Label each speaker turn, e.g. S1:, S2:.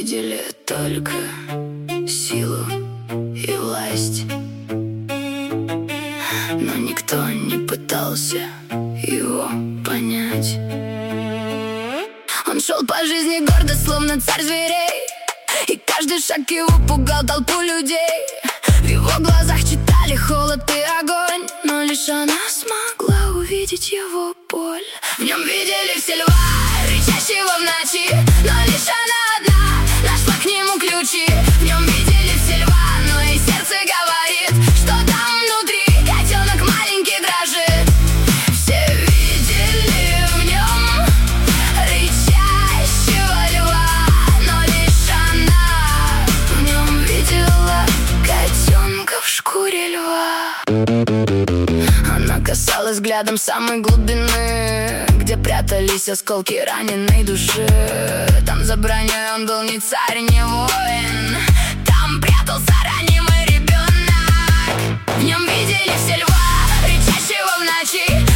S1: видели только силу и власть, но никто не пытался его понять. Он шел по жизни гордо, словно царь зверей, и каждый шаг его пугал толпу людей. В его глазах читали холод и огонь, но лишь она смогла увидеть его боль. В нем видели все льва, рычащего в ночи, но лишь она одна нашла к нему ключи. В нем видели все льва, но и сердце говорит, что там внутри котенок маленький дрожит. Все видели в нем рычащего льва, но лишь она в нем видела котенка в шкуре льва. Она касалась взглядом самой глубины, где прятались осколки раненой души. Там за броней он был не царь, не воин, там прятался ранимый ребенок. В нем видели все льва, рычащего в ночи,